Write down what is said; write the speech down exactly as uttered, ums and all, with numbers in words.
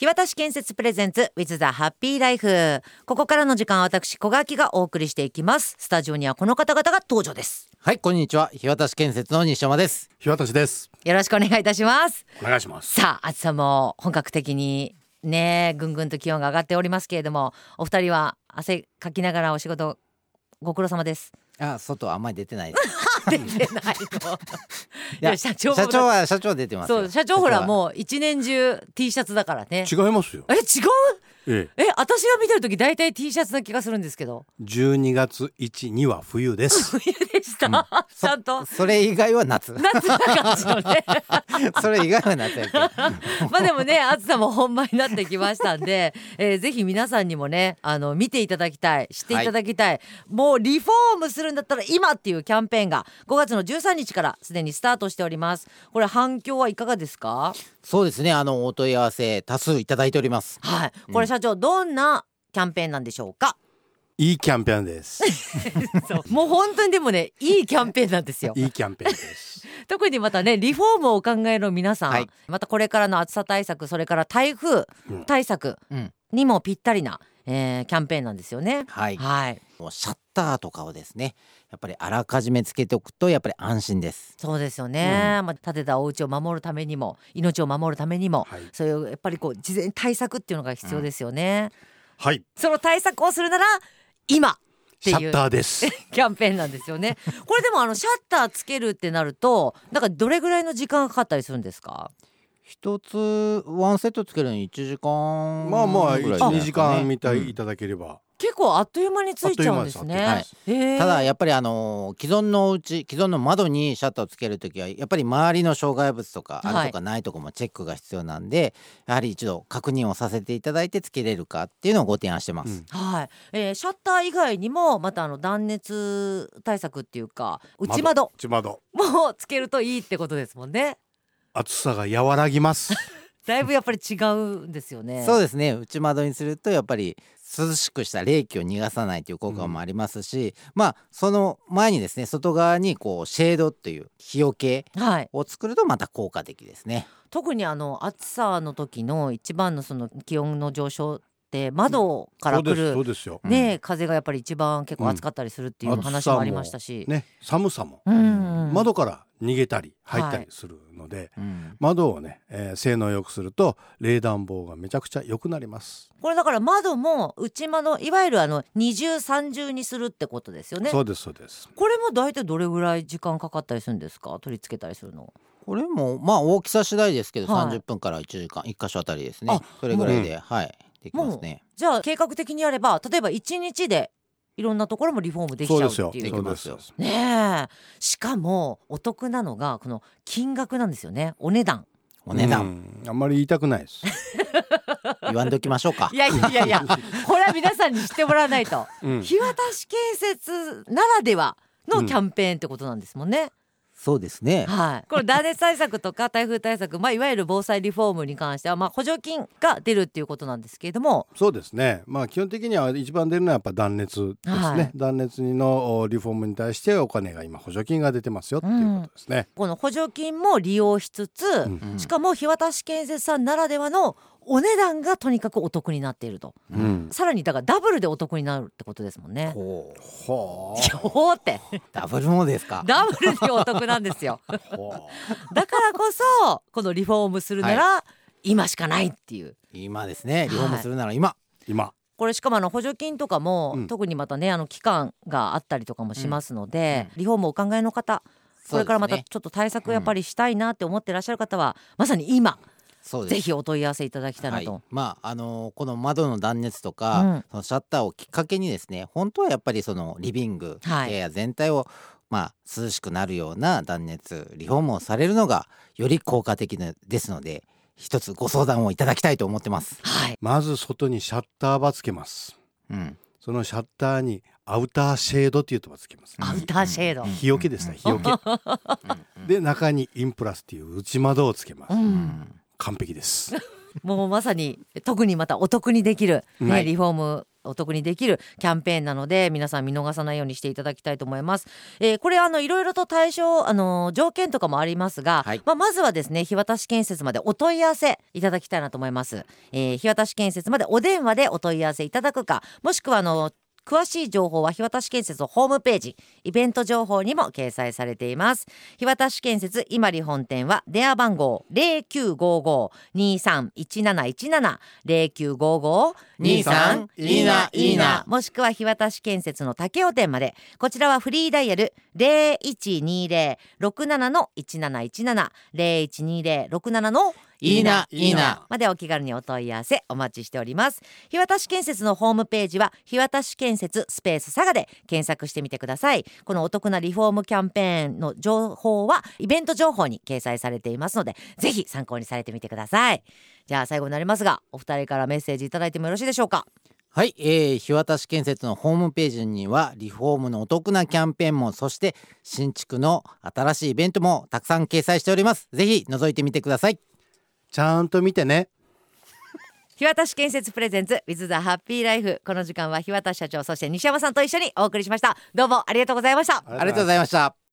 日渡建設プレゼンツ with the happy life。 ここからの時間は私小垣がお送りしていきます。スタジオにはこの方々が登場です。 はい、こんにちは。日渡建設の西山です。 日渡です。 よろしくお願いいたします。 お願いします。 さあ、暑さも本格的にねぐんぐんと気温が上がっておりますけれども、お二人は汗かきながらお仕事ご苦労様です。 あ、外あんまり出てないです出てないのいや社長社長は社長は出てますよ。 そう、社長ほらもう一年中 T シャツだからね。 違いますよ。 え、違う、 ええ、私が見てる時大体 T シャツな気がするんですけど。 じゅうにがついちには冬です。 冬でした、うん、ちゃんとそ, それ以外は夏夏な感じのねそれ以外は夏やけどまあでもね、暑さも本番になってきましたんで、えー、ぜひ皆さんにもね、あの見ていただきたい、知っていただきたい、はい、もうリフォームするんだったら今っていうキャンペーンがごがつのじゅうさんにちからすでにスタートしております。これ反響はいかがですか？ そうですね、あのお問い合わせ多数いただいております。 はい、これ社長、うん、どんなキャンペーンなんでしょうか？ いいキャンペーンですそうもう本当にでもね、いいキャンペーンなんですよ。 いいキャンペーンです特にまたね、リフォームをお考えの皆さん、はい、またこれからの暑さ対策、それから台風対策にもぴったりな、えー、キャンペーンなんですよね。 はい、 はい、 もうシャッターとかをですね、やっぱりあらかじめつけておくとやっぱり安心です。 そうですよね、うんまあ、建てたお家を守るためにも命を守るためにも、はい、そういうやっぱりこう事前対策っていうのが必要ですよね、うん、 はい。 その対策をするなら今っていうシャッターですキャンペーンなんですよね。これでもあのシャッターつけるってなると、なんかどれぐらいの時間がかかったりするんですか？ 一つワンセットつけるのにいちじかんまあまあ いち,に 時間見たいただければ、うん、 結構あっという間についちゃうんですね。はい、 えー、ただやっぱりあの既存のお家、既存の窓にシャッターをつけるときはやっぱり周りの障害物とかあるとかないとかもチェックが必要なんで、はい、やはり一度確認をさせていただいてつけれるかっていうのをご提案してます、 うんはいえー、シャッター以外にもまたあの断熱対策っていうか内窓内窓もつけるといいってことですもんね。 暑さが和らぎますだいぶやっぱり違うんですよね。 そうですね、内窓にするとやっぱり涼しくした冷気を逃がさないという効果もありますし、うん、まあその前にですね、外側にこうシェードっていう日よけを作るとまた効果的ですね、はい、 特にあの暑さの時の一番のその気温の上昇って窓から来る、 そうですよ、 ね、風がやっぱり一番結構暑かったりするっていう話もありましたし、 うんね、寒さも、 うん、 窓から逃げたり入ったりするので、はいうん、窓をね、えー、性能を良くすると冷暖房がめちゃくちゃ良くなります。 これだから窓も内窓、いわゆるあの二重三重にするってことですよね。 そうですそうです。 これも大体どれぐらい時間かかったりするんですか？取り付けたりするの。 これもまあ大きさ次第ですけど、はい、さんじゅっぷんからいちじかんいっ箇所あたりですね。それぐらいで、うん、はいできますね。 じゃあ計画的にやれば例えばいちにちでいろんなところもリフォームできちゃうっていう。 そうですよ、そうですよねえ。しかもお得なのがこの金額なんですよね。お値段お値段あんまり言いたくないです言わんときましょうか。 いやいやいやいやこれは皆さんに知ってもらわないと、うん、日渡建設ならではのキャンペーンってことなんですもんね、うん、 そうですね、 はい、これ断熱対策とか台風対策、まあ、いわゆる防災リフォームに関しては、まあ、補助金が出るっていうことなんですけれども。 そうですね、まあ、基本的には一番出るのはやっぱ断熱ですね、はい、断熱のリフォームに対してお金が今補助金が出てますよっていうことですね、うん、 この補助金も利用しつつ、うん、しかも日渡建設さんならではのお値段がとにかくお得になっていると、うん、さらにだからダブルでお得になるってことですもんね。 ほうほうほうってダブルもですか？ ダブルでお得なんですよだからこそこのリフォームするなら、はい、今しかないっていう。 今ですね、リフォームするなら今、はい、 今これしかもあの補助金とかも、うん、特にまたねあの期間があったりとかもしますので、うん、リフォームをお考えの方、これからまたちょっと対策やっぱりしたいなって思ってらっしゃる方は、うん、まさに今ぜひお問い合わせいただきたいなと、 はい、まああのー、この窓の断熱とか、うん、そのシャッターをきっかけにですね、本当はやっぱりそのリビング、はい、部屋全体をまあ涼しくなるような断熱リフォームをされるのがより効果的ですので、一つご相談をいただきたいと思ってます、 はい、 まず外にシャッターばつけます、うん、そのシャッターにアウターシェードっていうとばつけます、 アウターシェード、 日よけですね、日よけで中にインプラスっていう内窓をつけます、うん、完璧ですもうまさに特にまたお得にできる、ね、はい、リフォームお得にできるキャンペーンなので皆さん見逃さないようにしていただきたいと思います。えー、これあのいろいろと対象あの条件とかもありますが、はい、まあ、まずはですね日渡建設までお問い合わせいただきたいなと思います。えー、日渡建設までお電話でお問い合わせいただくか、もしくはあの詳しい情報は日渡建設のホームページイベント情報にも掲載されています。日渡建設今里本店は電話番号 ゼロきゅうごご にさんいちなないちなな ゼロきゅうごご にさんいいないいな、もしくは日渡建設の武雄店まで。こちらはフリーダイヤル ゼロいちにゼロ ろくなな いちなないちなな ゼロいちにゼロ ろくなな いいないいなまでお気軽にお問い合わせお待ちしております。日渡建設のホームページは日渡建設スペース佐賀で検索してみてください。このお得なリフォームキャンペーンの情報はイベント情報に掲載されていますので、ぜひ参考にされてみてください。じゃあ最後になりますが、お二人からメッセージいただいてもよろしいでしょうか。 はい、えー、日渡建設のホームページにはリフォームのお得なキャンペーンも、そして新築の新しいイベントもたくさん掲載しております。ぜひ覗いてみてください。 ちゃんと見てね。 日渡建設プレゼンツ With the Happy Life。 この時間は日渡社長そして西山さんと一緒にお送りしました。どうもありがとうございました。 ありがとうございました。